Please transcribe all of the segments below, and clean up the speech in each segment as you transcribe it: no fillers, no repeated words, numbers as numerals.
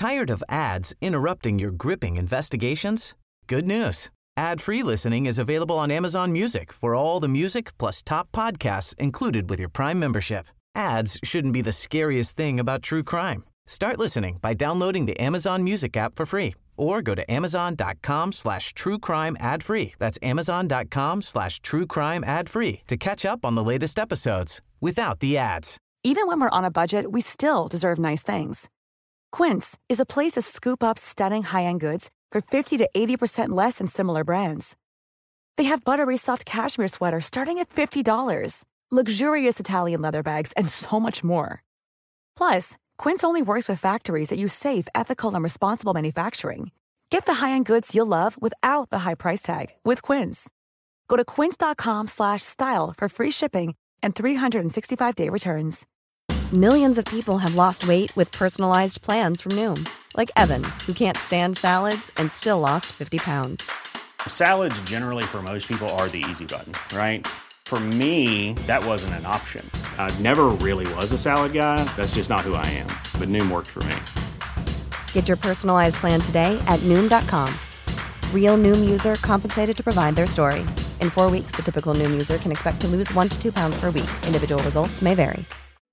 Tired of ads interrupting your gripping investigations? Good news. Ad-free listening is available on Amazon Music for all the music plus top podcasts included with your Prime membership. Ads shouldn't be the scariest thing about true crime. Start listening by downloading the Amazon Music app for free or go to amazon.com/truecrime ad-free. That's amazon.com/truecrime ad-free to catch up on the latest episodes without the ads. Even when we're on a budget, we still deserve nice things. Quince is a place to scoop up stunning high-end goods for 50 to 80% less than similar brands. They have buttery soft cashmere sweaters starting at $50, luxurious Italian leather bags, and so much more. Plus, Quince only works with factories that use safe, ethical, and responsible manufacturing. Get the high-end goods you'll love without the high price tag with Quince. Go to quince.com/style for free shipping and 365-day returns. Millions of people have lost weight with personalized plans from Noom. Like Evan, who can't stand salads and still lost 50 pounds. Salads generally for most people are the easy button, right? For me, that wasn't an option. I never really was a salad guy. That's just not who I am. But Noom worked for me. Get your personalized plan today at Noom.com. Real Noom user compensated to provide their story. In 4 weeks, the typical Noom user can expect to lose 1 to 2 pounds per week. Individual results may vary.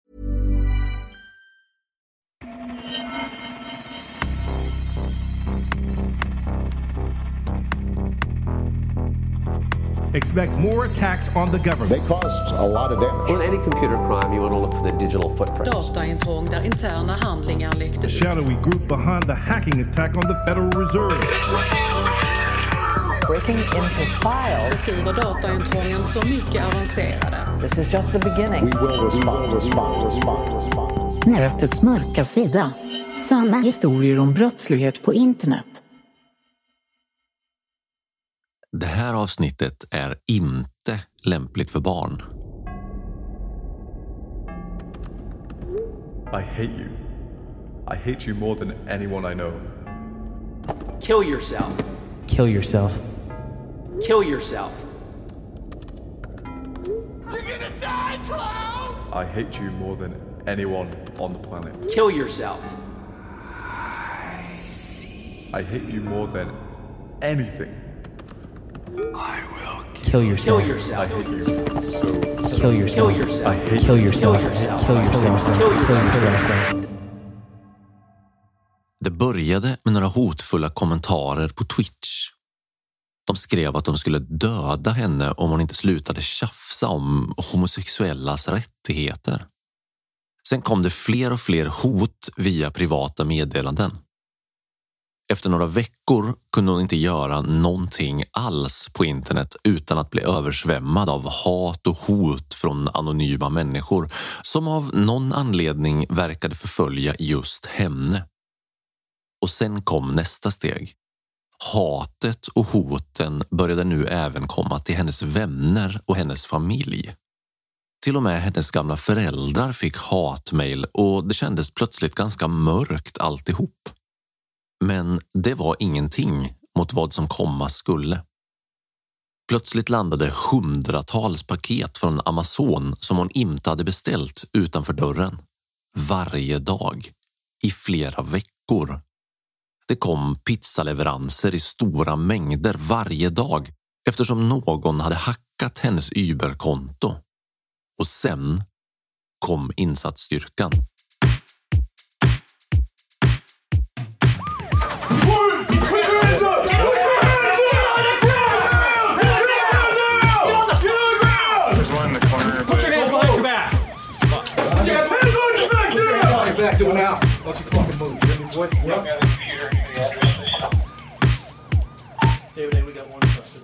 Expect more attacks on the government. They caused a lot of damage. On any computer crime, you want to look for the digital footprints. Dataintrång där interna handlingar läckte ut. Shadowy group behind the hacking attack on the Federal Reserve. Breaking into files. Beskriver dataintrången så mycket avancerade. This is just the beginning. We will respond. Nätets mörka sida. Sanna historier om brottslighet på internet. Det här avsnittet är inte lämpligt för barn. I hate you. I hate you more than anyone I know. Kill yourself. Kill yourself. Kill yourself. You're gonna die, clown! I hate you more than anyone on the planet. Kill yourself. I hate you more than anything. I will kill yourself. Kill yourself. I hate you so. Kill yourself. Kill yourself. I hate kill you. yourself. Kill yourself. Kill yourself. Kill yourself. Det började med några hotfulla kommentarer på Twitch. De skrev att de skulle döda henne om hon inte slutade tjafsa om homosexuellas rättigheter. Sen kom det fler och fler hot via privata meddelanden. Efter några veckor kunde hon inte göra någonting alls på internet utan att bli översvämmad av hat och hot från anonyma människor som av någon anledning verkade förfölja just henne. Och sen kom nästa steg. Hatet och hoten började nu även komma till hennes vänner och hennes familj. Till och med hennes gamla föräldrar fick hatmail och det kändes plötsligt ganska mörkt alltihop. Men det var ingenting mot vad som komma skulle. Plötsligt landade hundratals paket från Amazon som hon inte hade beställt utanför dörren. Varje dag. I flera veckor. Det kom pizzaleveranser i stora mängder varje dag eftersom någon hade hackat hennes Uber-konto. Och sen kom insatsstyrkan. Do it now. Don't you fucking move. You hear me, boys? Yep. David, we got one question.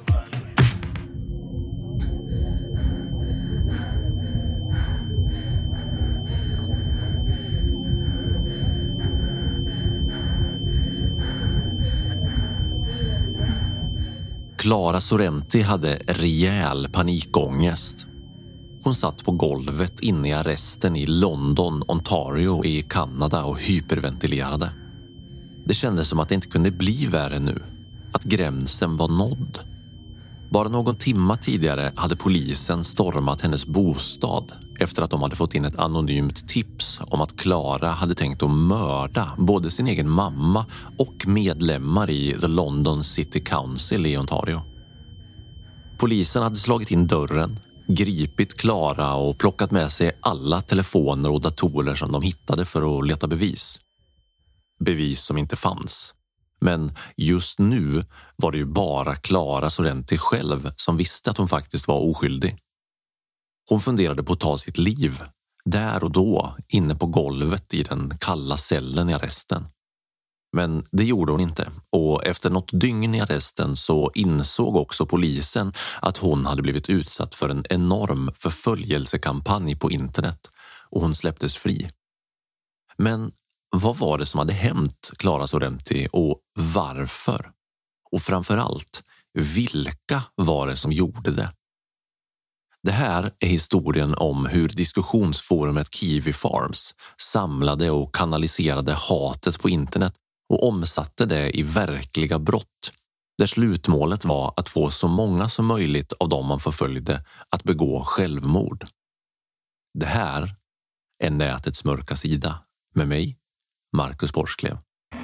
Clara Sorrenti hade rejäl panikångest. Hon satt på golvet inne i arresten i London, Ontario i Kanada och hyperventilerade. Det kändes som att det inte kunde bli värre nu. Att gränsen var nådd. Bara någon timma tidigare hade polisen stormat hennes bostad efter att de hade fått in ett anonymt tips om att Clara hade tänkt att mörda både sin egen mamma och medlemmar i The London City Council i Ontario. Polisen hade slagit in dörren, gripit Clara och plockat med sig alla telefoner och datorer som de hittade för att leta bevis. Bevis som inte fanns. Men just nu var det ju bara Clara Sorrenti själv som visste att hon faktiskt var oskyldig. Hon funderade på att ta sitt liv, där och då, inne på golvet i den kalla cellen i arresten. Men det gjorde hon inte, och efter något dygn i arresten så insåg också polisen att hon hade blivit utsatt för en enorm förföljelsekampanj på internet och hon släpptes fri. Men vad var det som hade hänt Clara Sorrenti och varför? Och framförallt, vilka var det som gjorde det? Det här är historien om hur diskussionsforumet Kiwi Farms samlade och kanaliserade hatet på internet och omsatte det i verkliga brott, där slutmålet var att få så många som möjligt av dem man förföljde att begå självmord. Det här är nätets mörka sida med mig, Marcus Borsklev.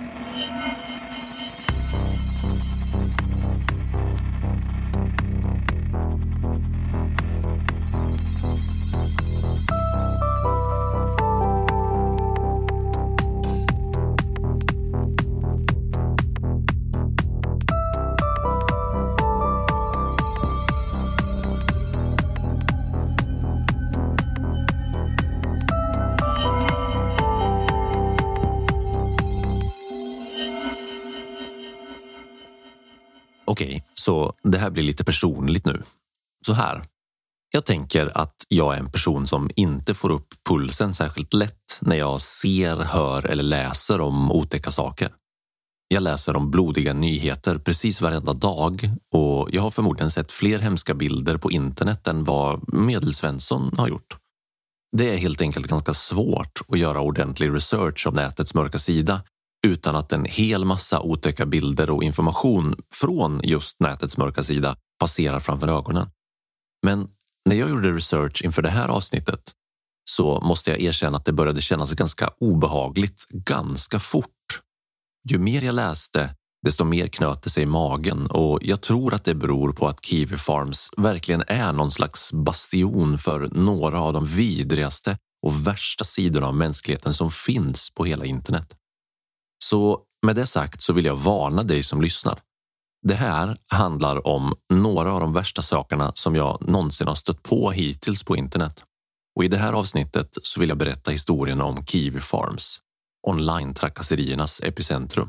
Okej, så det här blir lite personligt nu. Så här. Jag tänker att jag är en person som inte får upp pulsen särskilt lätt när jag ser, hör eller läser om otäcka saker. Jag läser om blodiga nyheter precis varenda dag och jag har förmodligen sett fler hemska bilder på internet än vad Medelsvensson har gjort. Det är helt enkelt ganska svårt att göra ordentlig research om nätets mörka sida utan att en hel massa otäcka bilder och information från just nätets mörka sida passerar framför ögonen. Men när jag gjorde research inför det här avsnittet så måste jag erkänna att det började kännas ganska obehagligt ganska fort. Ju mer jag läste, desto mer knöt det sig i magen och jag tror att det beror på att Kiwi Farms verkligen är någon slags bastion för några av de vidrigaste och värsta sidorna av mänskligheten som finns på hela internet. Så med det sagt så vill jag varna dig som lyssnar. Det här handlar om några av de värsta sakerna som jag någonsin har stött på hittills på internet. Och i det här avsnittet så vill jag berätta historien om Kiwi Farms, online-trakasseriernas epicentrum.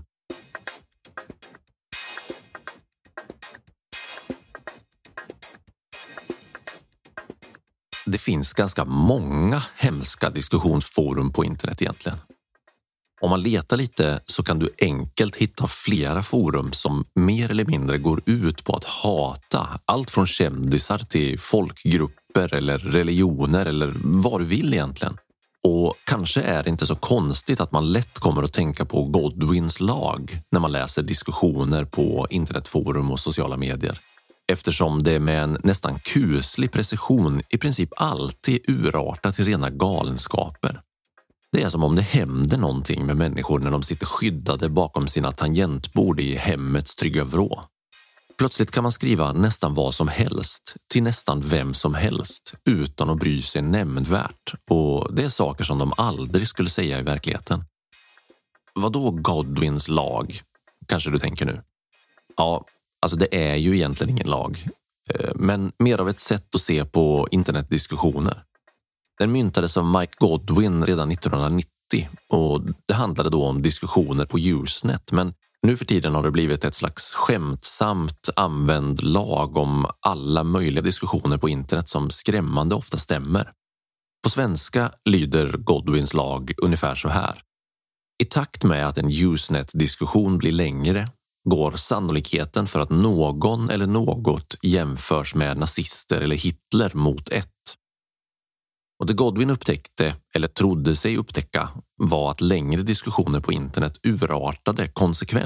Det finns ganska många hemska diskussionsforum på internet egentligen. Om man letar lite så kan du enkelt hitta flera forum som mer eller mindre går ut på att hata allt från kändisar till folkgrupper eller religioner eller vad du vill egentligen. Och kanske är det inte så konstigt att man lätt kommer att tänka på Godwins lag när man läser diskussioner på internetforum och sociala medier. Eftersom det med en nästan kuslig precision i princip alltid urartar till rena galenskaper. Det är som om det händer någonting med människor när de sitter skyddade bakom sina tangentbord i hemmets trygga vrå. Plötsligt kan man skriva nästan vad som helst till nästan vem som helst utan att bry sig nämnvärt, och det är saker som de aldrig skulle säga i verkligheten. Vadå Godwins lag? Kanske du tänker nu. Ja, alltså det är ju egentligen ingen lag, men mer av ett sätt att se på internetdiskussioner. Den myntades av Mike Godwin redan 1990 och det handlade då om diskussioner på Usenet, men nu för tiden har det blivit ett slags skämtsamt använd lag om alla möjliga diskussioner på internet som skrämmande ofta stämmer. På svenska lyder Godwins lag ungefär så här. I takt med att en Usenet-diskussion blir längre går sannolikheten för att någon eller något jämförs med nazister eller Hitler mot 1. Och det Godwin upptäckte, eller trodde sig upptäcka, var att längre diskussioner på internet urartade konsekvent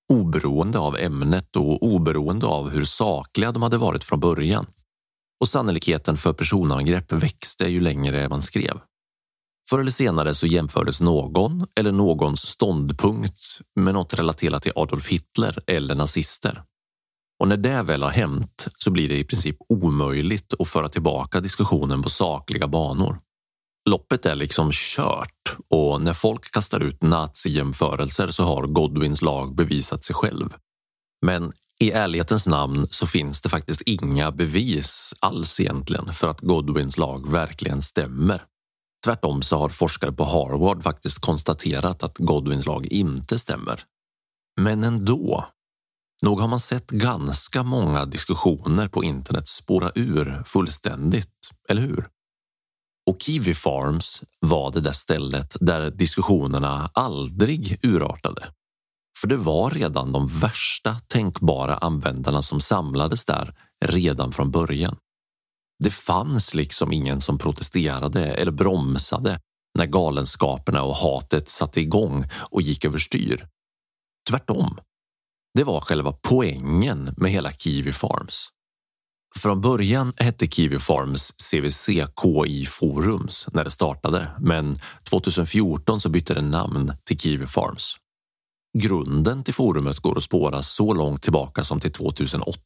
oberoende av ämnet och oberoende av hur sakliga de hade varit från början. Och sannolikheten för personangrepp växte ju längre man skrev. Förr eller senare så jämfördes någon eller någons ståndpunkt med något relaterat till Adolf Hitler eller nazister. Och när det väl har hänt så blir det i princip omöjligt att föra tillbaka diskussionen på sakliga banor. Loppet är liksom kört och när folk kastar ut nazijämförelser så har Godwins lag bevisat sig själv. Men i ärlighetens namn så finns det faktiskt inga bevis alls egentligen för att Godwins lag verkligen stämmer. Tvärtom så har forskare på Harvard faktiskt konstaterat att Godwins lag inte stämmer. Men ändå, nog har man sett ganska många diskussioner på internet spåra ur fullständigt, eller hur? Och Kiwi Farms var det där stället där diskussionerna aldrig urartade. För det var redan de värsta tänkbara användarna som samlades där redan från början. Det fanns liksom ingen som protesterade eller bromsade när galenskaperna och hatet satte igång och gick överstyr. Tvärtom. Det var själva poängen med hela Kiwi Farms. Från början hette Kiwi Farms CVC-KI Forums när det startade, men 2014 så bytte det namn till Kiwi Farms. Grunden till forumet går att spåra så långt tillbaka som till 2008.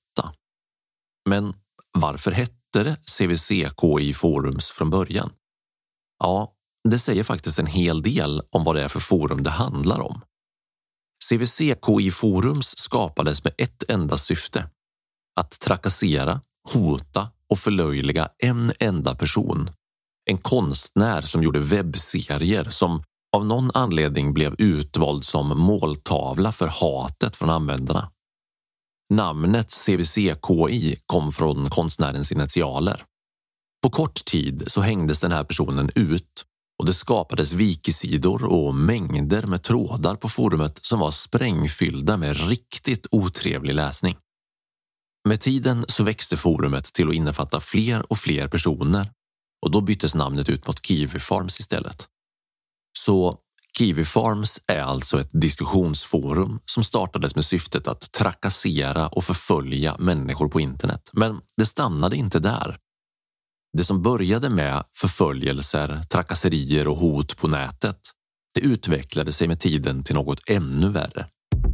Men varför hette det CVC-KI Forums från början? Ja, det säger faktiskt en hel del om vad det är för forum det handlar om. CVC-KI Forums skapades med ett enda syfte. Att trakassera, hota och förlöjliga en enda person. En konstnär som gjorde webbserier som av någon anledning blev utvald som måltavla för hatet från användarna. Namnet CVC-KI kom från konstnärens initialer. På kort tid så hängdes den här personen ut och det skapades wikisidor och mängder med trådar på forumet som var sprängfyllda med riktigt otrevlig läsning. Med tiden så växte forumet till att innefatta fler och fler personer och då byttes namnet ut mot Kiwi Farms istället. Så Kiwi Farms är alltså ett diskussionsforum som startades med syftet att trakassera och förfölja människor på internet. Men det stannade inte där. Det som började med förföljelser, trakasserier och hot på nätet, det utvecklade sig med tiden till något ännu värre.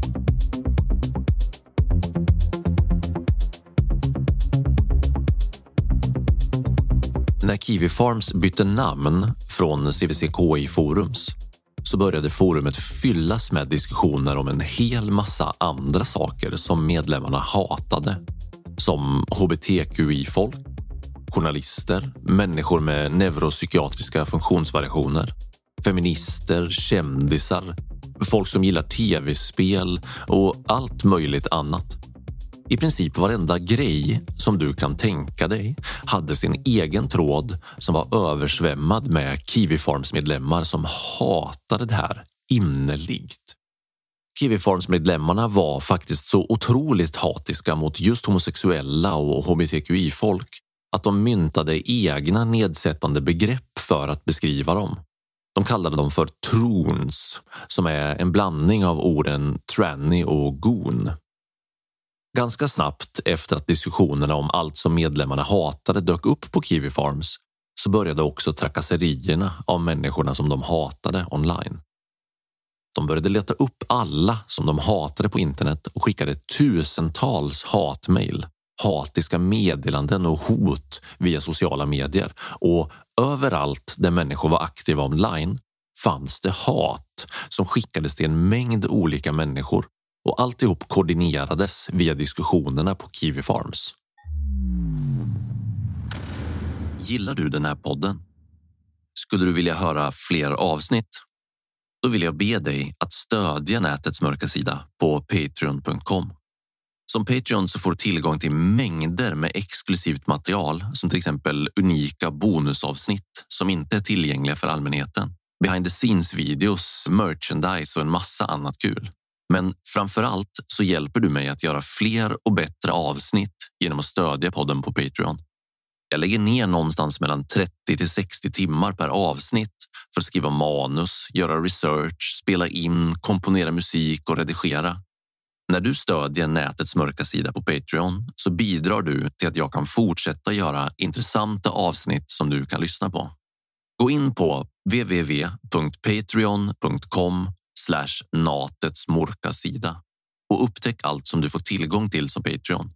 När Kiwi Farms bytte namn från CVC-KI Forums så började forumet fyllas med diskussioner om en hel massa andra saker som medlemmarna hatade. Som hbtqi-folk, journalister, människor med neuropsykiatriska funktionsvariationer, feminister, kändisar, folk som gillar tv-spel och allt möjligt annat. I princip varenda grej som du kan tänka dig hade sin egen tråd som var översvämmad med Kiwi Farms-medlemmar som hatade det här innerligt. Kiwi Farms-medlemmarna var faktiskt så otroligt hatiska mot just homosexuella och hbtqi-folk att de myntade egna nedsättande begrepp för att beskriva dem. De kallade dem för troons, som är en blandning av orden tranny och goon. Ganska snabbt efter att diskussionerna om allt som medlemmarna hatade dök upp på Kiwi Farms så började också trakasserierna av människorna som de hatade online. De började leta upp alla som de hatade på internet och skickade tusentals hatmejl, hatiska meddelanden och hot via sociala medier. Och överallt där människor var aktiva online fanns det hat som skickades till en mängd olika människor. Och alltihop koordinerades via diskussionerna på Kiwi Farms. Gillar du den här podden? Skulle du vilja höra fler avsnitt? Då vill jag be dig att stödja nätets mörka sida på patreon.com. Som Patreon så får du tillgång till mängder med exklusivt material som till exempel unika bonusavsnitt som inte är tillgängliga för allmänheten. Behind the scenes-videos, merchandise och en massa annat kul. Men framförallt så hjälper du mig att göra fler och bättre avsnitt genom att stödja podden på Patreon. Jag lägger ner någonstans mellan 30 till 60 timmar per avsnitt för att skriva manus, göra research, spela in, komponera musik och redigera. När du stödjer nätets mörka sida på Patreon så bidrar du till att jag kan fortsätta göra intressanta avsnitt som du kan lyssna på. Gå in på www.patreon.com/natets mörka sida och upptäck allt som du får tillgång till som Patreon.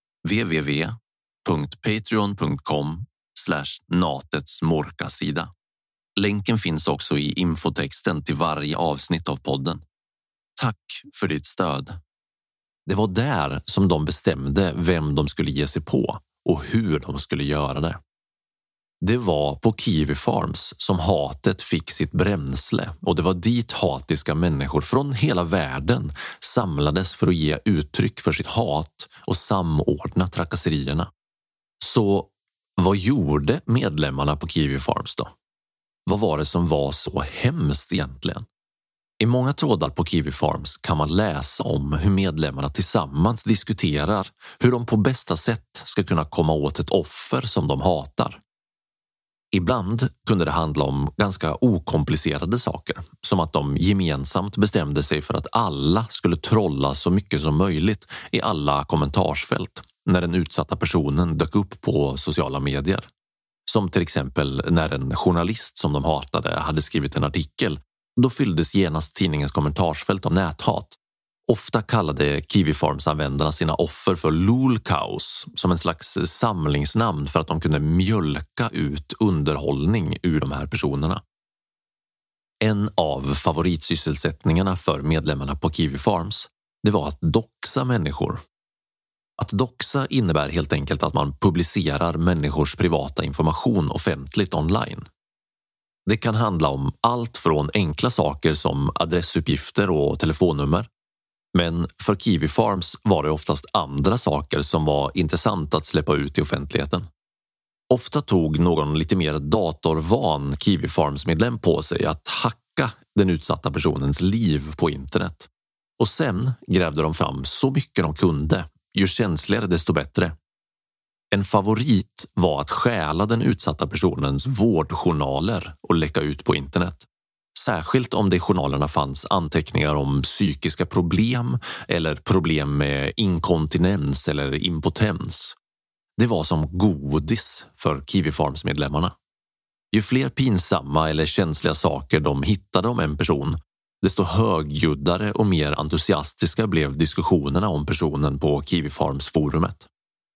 www.patreon.com/natets mörka sida. Länken finns också i infotexten till varje avsnitt av podden. Tack för ditt stöd. Det var där som de bestämde vem de skulle ge sig på och hur de skulle göra det. Det var på Kiwi Farms som hatet fick sitt bränsle och det var dit hatiska människor från hela världen samlades för att ge uttryck för sitt hat och samordna trakasserierna. Så vad gjorde medlemmarna på Kiwi Farms då? Vad var det som var så hemskt egentligen? I många trådar på Kiwi Farms kan man läsa om hur medlemmarna tillsammans diskuterar hur de på bästa sätt ska kunna komma åt ett offer som de hatar. Ibland kunde det handla om ganska okomplicerade saker, som att de gemensamt bestämde sig för att alla skulle trolla så mycket som möjligt i alla kommentarsfält när den utsatta personen dök upp på sociala medier. Som till exempel när en journalist som de hatade hade skrivit en artikel. Då fylldes genast tidningens kommentarsfält av näthat. Ofta kallade Kiwi Farms-användarna sina offer för lolcows som en slags samlingsnamn för att de kunde mjölka ut underhållning ur de här personerna. En av favoritsysselsättningarna för medlemmarna på Kiwi Farms, det var att doxa människor. Att doxa innebär helt enkelt att man publicerar människors privata information offentligt online. Det kan handla om allt från enkla saker som adressuppgifter och telefonnummer. Men för Kiwi Farms var det oftast andra saker som var intressant att släppa ut i offentligheten. Ofta tog någon lite mer datorvan Kiwi Farms-medlem på sig att hacka den utsatta personens liv på internet. Och sen grävde de fram så mycket de kunde, ju känsligare desto bättre. En favorit var att stjäla den utsatta personens vårdjournaler och läcka ut på internet. Särskilt om det i journalerna fanns anteckningar om psykiska problem eller problem med inkontinens eller impotens. Det var som godis för Kiwi Farms-medlemmarna. Ju fler pinsamma eller känsliga saker de hittade om en person, desto högljuddare och mer entusiastiska blev diskussionerna om personen på Kiwi Farms-forumet.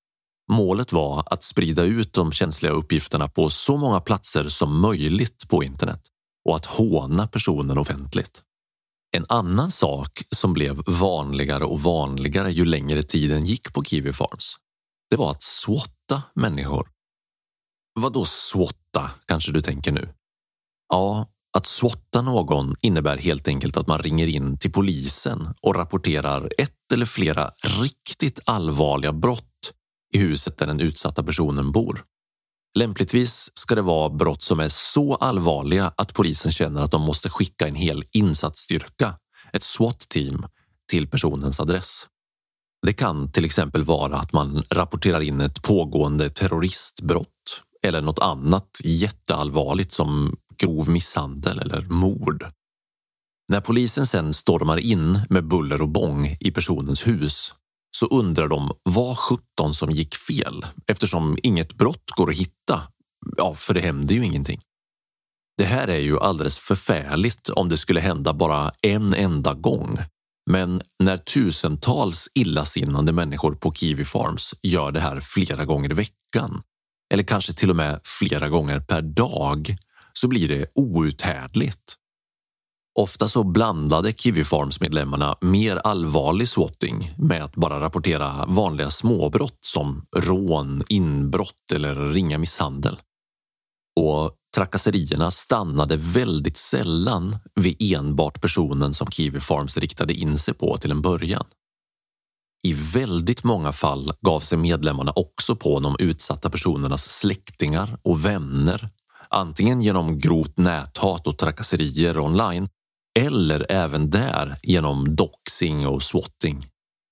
Målet var att sprida ut de känsliga uppgifterna på så många platser som möjligt på internet och att håna personen offentligt. En annan sak som blev vanligare och vanligare ju längre tiden gick på Kiwi Farms, det var att swatta människor. Vad då swatta, kanske du tänker nu? Ja, att swatta någon innebär helt enkelt att man ringer in till polisen och rapporterar ett eller flera riktigt allvarliga brott i huset där den utsatta personen bor. Lämpligtvis ska det vara brott som är så allvarliga att polisen känner att de måste skicka en hel insatsstyrka, ett SWAT-team, till personens adress. Det kan till exempel vara att man rapporterar in ett pågående terroristbrott eller något annat jätteallvarligt som grov misshandel eller mord. När polisen sen stormar in med buller och bång i personens hus så undrar de vad 17 som gick fel eftersom inget brott går att hitta. Ja, för det händer ju ingenting. Det här är ju alldeles förfärligt om det skulle hända bara en enda gång. Men när tusentals illasinnande människor på Kiwi Farms gör det här flera gånger i veckan eller kanske till och med flera gånger per dag så blir det outhärdligt. Ofta så blandade Kiwi Farms-medlemmarna mer allvarlig swatting med att bara rapportera vanliga småbrott som rån, inbrott eller ringa misshandel. Och trakasserierna stannade väldigt sällan vid enbart personen som Kiwi Farms riktade in sig på till en början. I väldigt många fall gav sig medlemmarna också på de utsatta personernas släktingar och vänner, antingen genom grovt näthat och trakasserier online eller även där genom doxing och swatting.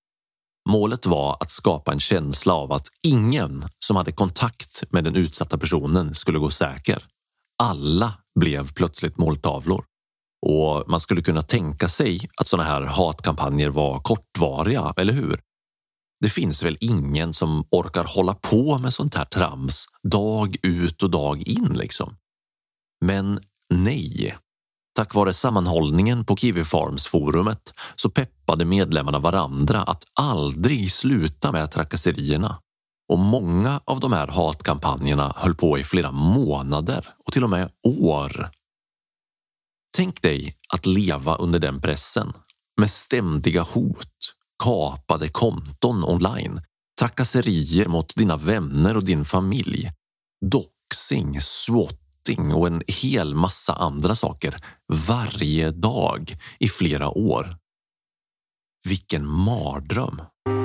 Målet var att skapa en känsla av att ingen som hade kontakt med den utsatta personen skulle gå säker. Alla blev plötsligt måltavlor. Och man skulle kunna tänka sig att sådana här hatkampanjer var kortvariga, eller hur? Det finns väl ingen som orkar hålla på med sånt här trams dag ut och dag in liksom. Men nej. Tack vare sammanhållningen på Kiwi Farms-forumet så peppade medlemmarna varandra att aldrig sluta med trakasserierna. Och många av de här hatkampanjerna höll på i flera månader och till och med år. Tänk dig att leva under den pressen med ständiga hot, kapade konton online, trakasserier mot dina vänner och din familj, doxing, swatting och en hel massa andra saker varje dag i flera år. Vilken mardröm!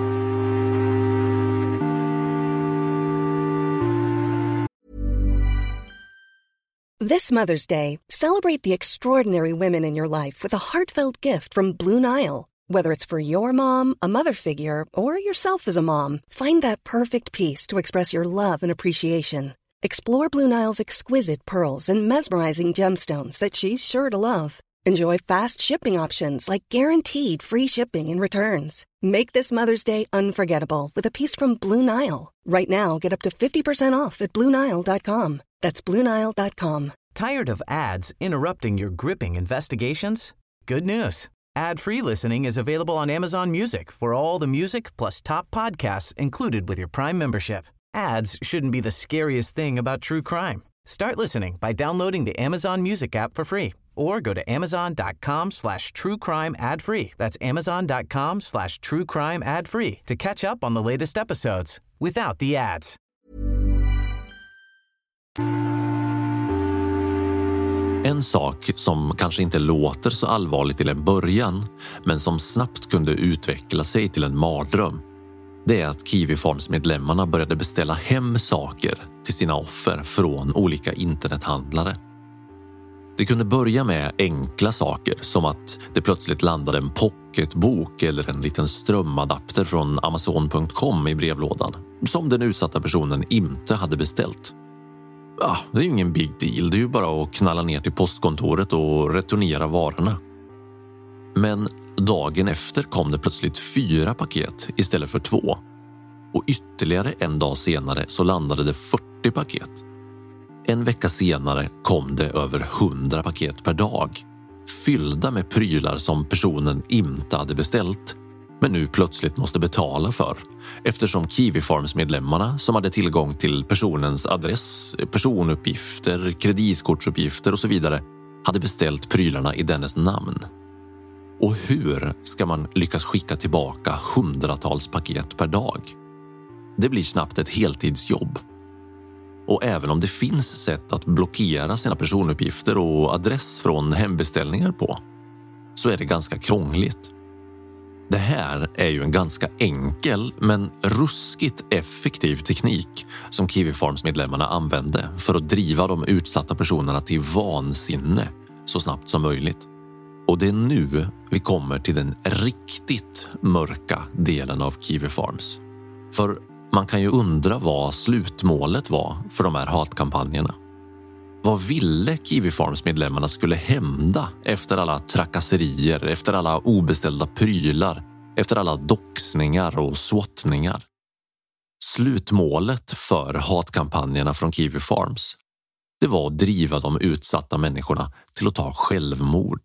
This Mother's Day, celebrate the extraordinary women in your life with a heartfelt gift from Blue Nile. Whether it's for your mom, a mother figure, or yourself as a mom, find that perfect piece to express your love and appreciation. Explore Blue Nile's exquisite pearls and mesmerizing gemstones that she's sure to love. Enjoy fast shipping options like guaranteed free shipping and returns. Make this Mother's Day unforgettable with a piece from Blue Nile. Right now, get up to 50% off at BlueNile.com. That's BlueNile.com. Tired of ads interrupting your gripping investigations? Good news. Ad-free listening is available on Amazon Music for all the music plus top podcasts included with your Prime membership. Ads shouldn't be the scariest thing about true crime. Start listening by downloading the Amazon Music app for free or go to amazon.com/truecrime ad-free. That's amazon.com/truecrime ad-free to catch up on the latest episodes without the ads. En sak som kanske inte låter så allvarligt till en början, men som snabbt kunde utveckla sig till en mardröm, det är att Kiwi Farms-medlemmarna började beställa hem saker till sina offer från olika internethandlare. Det kunde börja med enkla saker som att det plötsligt landade en pocketbok eller en liten strömadapter från Amazon.com i brevlådan som den utsatta personen inte hade beställt. Ja, det är ju ingen big deal, det är ju bara att knalla ner till postkontoret och returnera varorna. Men dagen efter kom det plötsligt 4 paket istället för 2. Och ytterligare en dag senare så landade det 40 paket. En vecka senare kom det över 100 paket per dag. Fyllda med prylar som personen inte hade beställt, men nu plötsligt måste betala för. Eftersom Kiwi Farms-medlemmarna som hade tillgång till personens adress, personuppgifter, kreditkortsuppgifter och så vidare hade beställt prylarna i dennes namn. Och hur ska man lyckas skicka tillbaka hundratals paket per dag? Det blir snabbt ett heltidsjobb. Och även om det finns sätt att blockera sina personuppgifter och adress från hembeställningar på, så är det ganska krångligt. Det här är ju en ganska enkel men ruskigt effektiv teknik som Kiwi Farms-medlemmarna använde för att driva de utsatta personerna till vansinne så snabbt som möjligt. Och det är nu vi kommer till den riktigt mörka delen av Kiwi Farms. För man kan ju undra vad slutmålet var för de här hatkampanjerna. Vad ville Kiwi Farms-medlemmarna skulle hända efter alla trakasserier, efter alla obeställda prylar, efter alla doxningar och swattningar? Slutmålet för hatkampanjerna från Kiwi Farms, det var att driva de utsatta människorna till att ta självmord.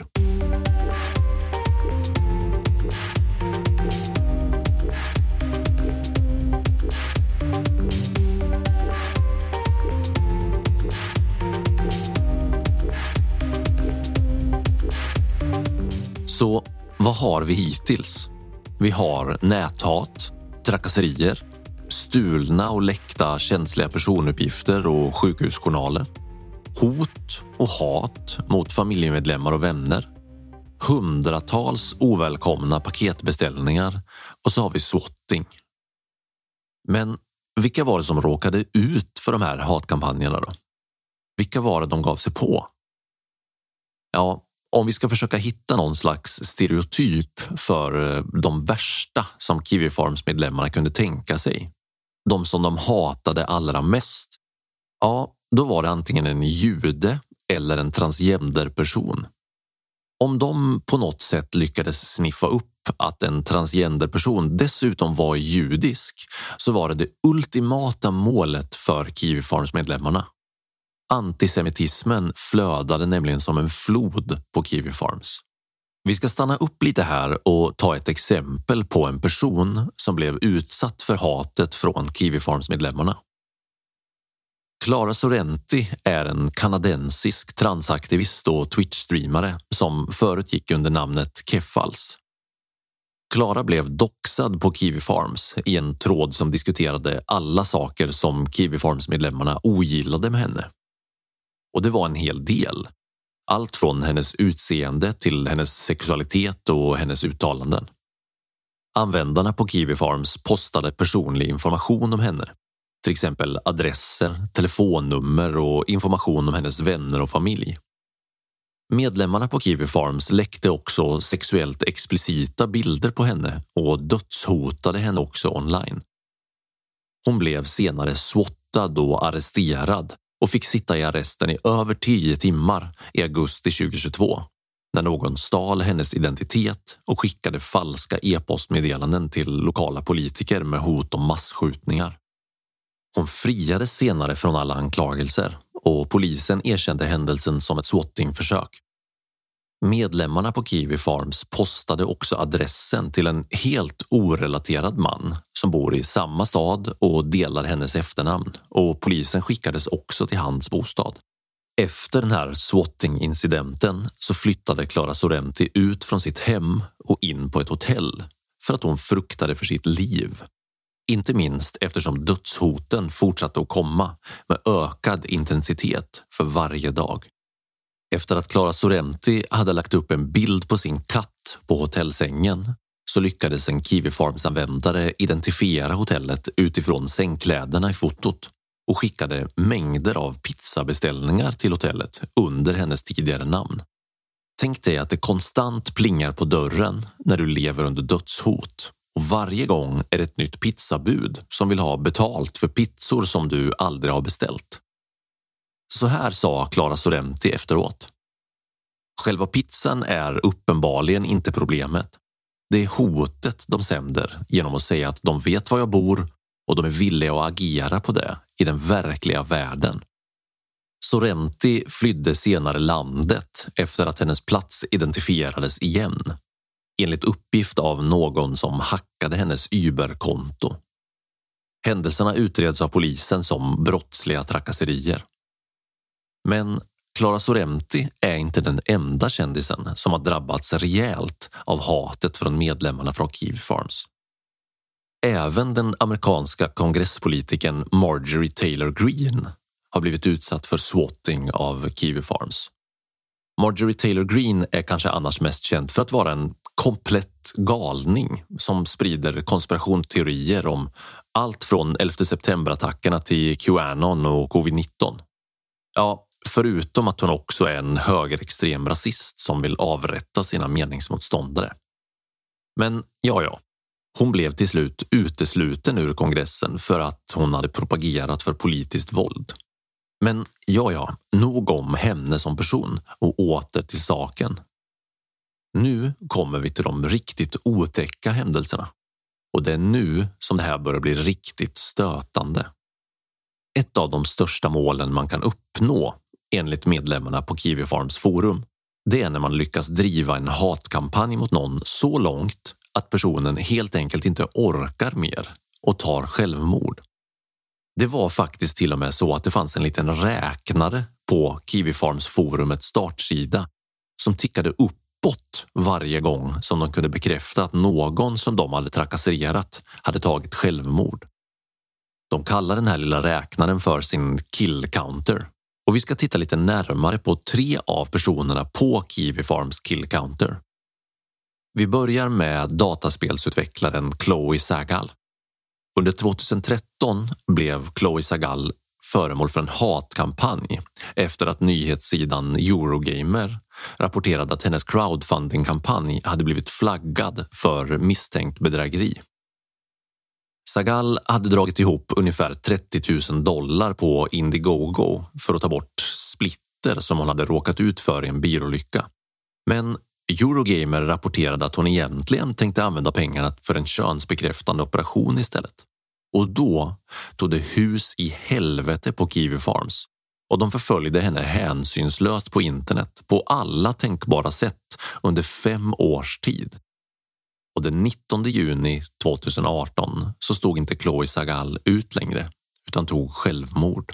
Så vad har vi hittills? Vi har näthat, trakasserier, stulna och läckta känsliga personuppgifter och sjukhusjournaler, hot och hat mot familjemedlemmar och vänner, hundratals ovälkomna paketbeställningar och så har vi swatting. Men vilka var det som råkade ut för de här hatkampanjerna då? Vilka var det de gav sig på? Ja, om vi ska försöka hitta någon slags stereotyp för de värsta som Kiwi Farms-medlemmarna kunde tänka sig, de som de hatade allra mest, ja, då var det antingen en jude eller en transgenderperson. Om de på något sätt lyckades sniffa upp att en transgenderperson dessutom var judisk så var det ultimata målet för Kiwi Farms-medlemmarna. Antisemitismen flödade nämligen som en flod på Kiwi Farms. Vi ska stanna upp lite här och ta ett exempel på en person som blev utsatt för hatet från Kiwi Farms-medlemmarna. Clara Sorrenti är en kanadensisk transaktivist och Twitch-streamare som förut gick under namnet Keffals. Clara blev doxad på Kiwi Farms i en tråd som diskuterade alla saker som Kiwi Farms-medlemmarna ogillade med henne. Och det var en hel del. Allt från hennes utseende till hennes sexualitet och hennes uttalanden. Användarna på Kiwi Farms postade personlig information om henne. Till exempel adresser, telefonnummer och information om hennes vänner och familj. Medlemmarna på Kiwi Farms läckte också sexuellt explicita bilder på henne och dödshotade henne också online. Hon blev senare swottad och arresterad och fick sitta i arresten i över 10 timmar i augusti 2022 när någon stal hennes identitet och skickade falska e-postmeddelanden till lokala politiker med hot om massskjutningar. Hon friades senare från alla anklagelser och polisen erkände händelsen som ett swattingförsök. Medlemmarna på Kiwi Farms postade också adressen till en helt orelaterad man som bor i samma stad och delar hennes efternamn, och polisen skickades också till hans bostad. Efter den här swatting-incidenten så flyttade Clara Sorrenti ut från sitt hem och in på ett hotell för att hon fruktade för sitt liv. Inte minst eftersom dödshoten fortsatte att komma med ökad intensitet för varje dag. Efter att Clara Sorrenti hade lagt upp en bild på sin katt på hotellsängen så lyckades en Kiwi Farms-användare identifiera hotellet utifrån sängkläderna i fotot och skickade mängder av pizzabeställningar till hotellet under hennes tidigare namn. Tänk dig att det konstant plingar på dörren när du lever under dödshot. Och varje gång är det ett nytt pizzabud som vill ha betalt för pizzor som du aldrig har beställt. Så här sa Clara Sorrenti efteråt. Själva pizzan är uppenbarligen inte problemet. Det är hotet de sänder genom att säga att de vet var jag bor och de är villiga att agera på det i den verkliga världen. Sorrenti flydde senare landet efter att hennes plats identifierades igen. Enligt uppgift av någon som hackade hennes Uber-konto. Händelserna utreds av polisen som brottsliga trakasserier. Men Clara Sorrenti är inte den enda kändisen som har drabbats rejält av hatet från medlemmarna från Kiwi Farms. Även den amerikanska kongresspolitikern Marjorie Taylor Greene har blivit utsatt för swatting av Kiwi Farms. Marjorie Taylor Greene är kanske annars mest känd för att vara en komplett galning som sprider konspirationsteorier om allt från 11 september-attackerna till QAnon och covid-19. Ja, förutom att hon också är en högerextrem rasist som vill avrätta sina meningsmotståndare. Men ja, hon blev till slut utesluten ur kongressen för att hon hade propagerat för politiskt våld. Men nog om henne som person och åter till saken. Nu kommer vi till de riktigt otäcka händelserna. Och det är nu som det här börjar bli riktigt stötande. Ett av de största målen man kan uppnå enligt medlemmarna på Kiwi Farms forum, det är när man lyckas driva en hatkampanj mot någon så långt att personen helt enkelt inte orkar mer och tar självmord. Det var faktiskt till och med så att det fanns en liten räknare på Kiwi Farms forumets startsida som tickade uppåt varje gång som de kunde bekräfta att någon som de hade trakasserat hade tagit självmord. De kallar den här lilla räknaren för sin kill counter. Och vi ska titta lite närmare på 3 av personerna på Kiwi Farms kill counter. Vi börjar med dataspelsutvecklaren Chloe Sagal. Under 2013 blev Chloe Sagal föremål för en hatkampanj efter att nyhetssidan Eurogamer rapporterade att hennes crowdfunding-kampanj hade blivit flaggad för misstänkt bedrägeri. Sagal hade dragit ihop ungefär $30,000 på Indiegogo för att ta bort splitter som hon hade råkat ut för i en bilolycka. Men Eurogamer rapporterade att hon egentligen tänkte använda pengarna för en könsbekräftande operation istället. Och då tog det hus i helvete på Kiwi Farms och de förföljde henne hänsynslöst på internet på alla tänkbara sätt under 5 års tid. Och den 19 juni 2018 så stod inte Chloe Sagal ut längre utan tog självmord.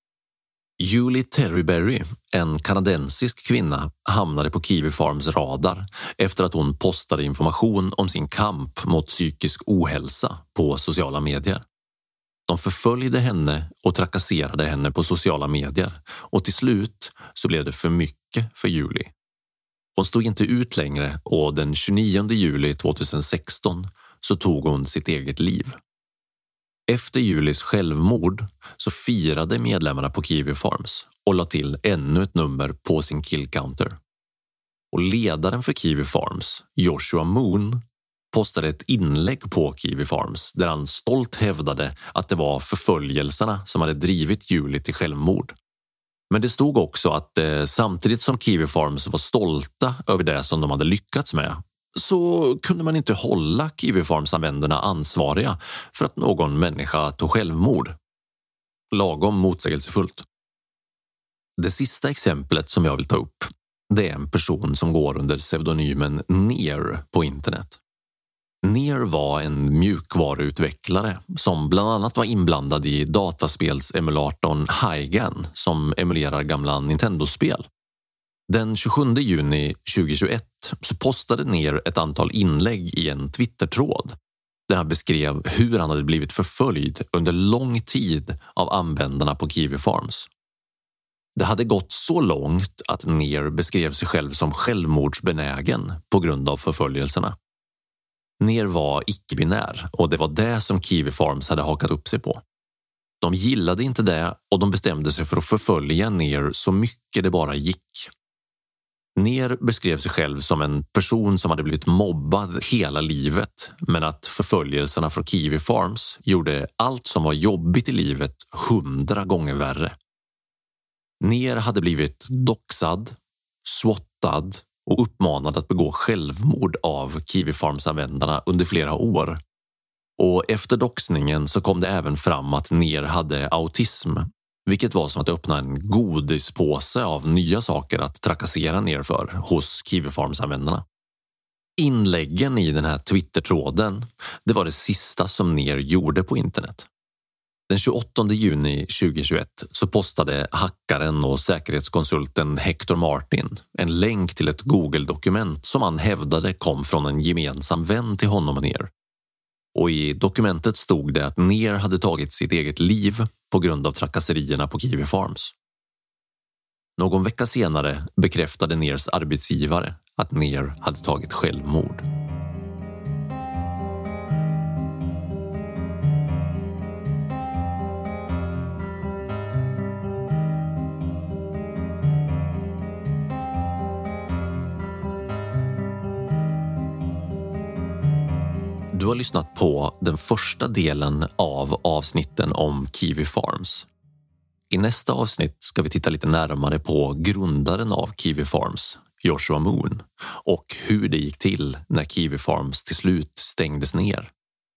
Julie Terryberry, en kanadensisk kvinna, hamnade på Kiwi Farms radar efter att hon postade information om sin kamp mot psykisk ohälsa på sociala medier. De förföljde henne och trakasserade henne på sociala medier och till slut så blev det för mycket för Julie. Hon stod inte ut längre och den 29 juli 2016 så tog hon sitt eget liv. Efter Julies självmord så firade medlemmarna på Kiwi Farms och la till ännu ett nummer på sin kill counter. Och ledaren för Kiwi Farms, Joshua Moon, postade ett inlägg på Kiwi Farms där han stolt hävdade att det var förföljelserna som hade drivit Julie till självmord. Men det stod också att samtidigt som Kiwi Farms var stolta över det som de hade lyckats med så kunde man inte hålla Kiwi Farms-användarna ansvariga för att någon människa tog självmord. Lagom motsägelsefullt. Det sista exemplet som jag vill ta upp, det är en person som går under pseudonymen Near på internet. Near var en mjukvaruutvecklare som bland annat var inblandad i dataspelsemulatorn Hygan som emulerar gamla Nintendo-spel. Den 27 juni 2021 så postade Near ett antal inlägg i en Twitter-tråd där han beskrev hur han hade blivit förföljd under lång tid av användarna på Kiwi Farms. Det hade gått så långt att Near beskrev sig själv som självmordsbenägen på grund av förföljelserna. Near var icke-binär och det var det som Kiwi Farms hade hakat upp sig på. De gillade inte det och de bestämde sig för att förfölja Near så mycket det bara gick. Near beskrev sig själv som en person som hade blivit mobbad hela livet men att förföljelserna från Kiwi Farms gjorde allt som var jobbigt i livet 100 gånger värre. Near hade blivit doxad, swottad och uppmanad att begå självmord av Kiwi Farms-användarna under flera år. Och efter doxningen så kom det även fram att Near hade autism, vilket var som att öppna en godispåse av nya saker att trakassera Near för hos Kiwi Farms-användarna. Inläggen i den här Twitter-tråden, det var det sista som Near gjorde på internet. Den 28 juni 2021 så postade hackaren och säkerhetskonsulten Hector Martin en länk till ett Google-dokument som han hävdade kom från en gemensam vän till honom och Near. Och i dokumentet stod det att Near hade tagit sitt eget liv på grund av trakasserierna på Kiwi Farms. Någon vecka senare bekräftade Nears arbetsgivare att Near hade tagit självmord. Du har lyssnat på den första delen av avsnitten om Kiwi Farms. I nästa avsnitt ska vi titta lite närmare på grundaren av Kiwi Farms, Joshua Moon, och hur det gick till när Kiwi Farms till slut stängdes ner.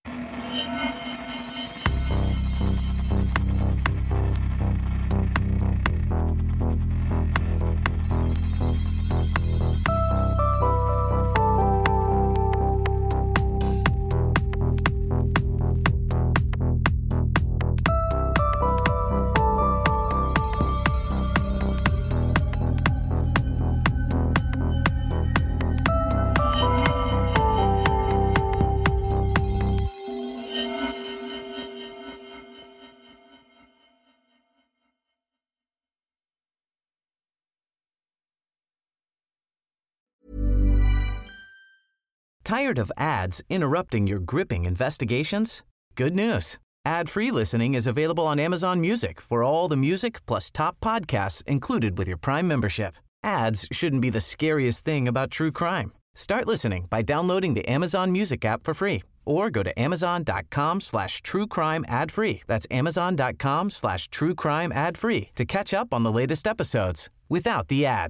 Tired of ads interrupting your gripping investigations? Good news. Ad-free listening is available on Amazon Music for all the music plus top podcasts included with your Prime membership. Ads shouldn't be the scariest thing about true crime. Start listening by downloading the Amazon Music app for free or go to amazon.com/truecrime ad-free. That's amazon.com/truecrime ad-free to catch up on the latest episodes without the ads.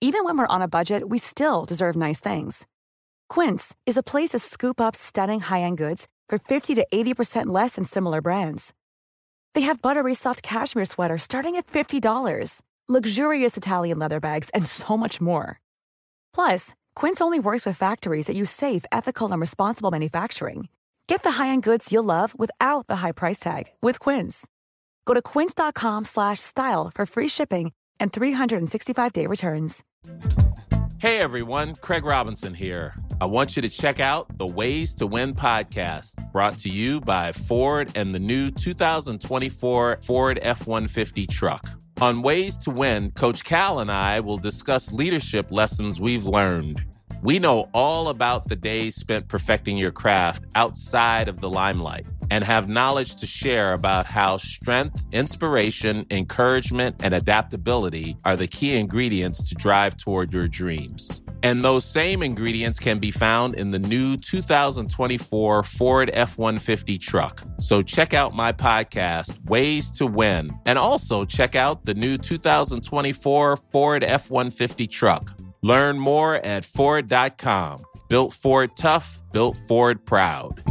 Even when we're on a budget, we still deserve nice things. Quince is a place to scoop up stunning high-end goods for 50 to 80% less than similar brands. They have buttery soft cashmere sweaters starting at $50, luxurious Italian leather bags, and so much more. Plus, Quince only works with factories that use safe, ethical, and responsible manufacturing. Get the high-end goods you'll love without the high price tag with Quince. Go to quince.com/style for free shipping and 365-day returns. Hey everyone, Craig Robinson here. I want you to check out the Ways to Win podcast, brought to you by Ford and the new 2024 Ford F-150 truck. On Ways to Win, Coach Cal and I will discuss leadership lessons we've learned. We know all about the days spent perfecting your craft outside of the limelight and have knowledge to share about how strength, inspiration, encouragement, and adaptability are the key ingredients to drive toward your dreams. And those same ingredients can be found in the new 2024 Ford F-150 truck. So check out my podcast, Ways to Win, and also check out the new 2024 Ford F-150 truck. Learn more at Ford.com. Built Ford tough, built Ford proud.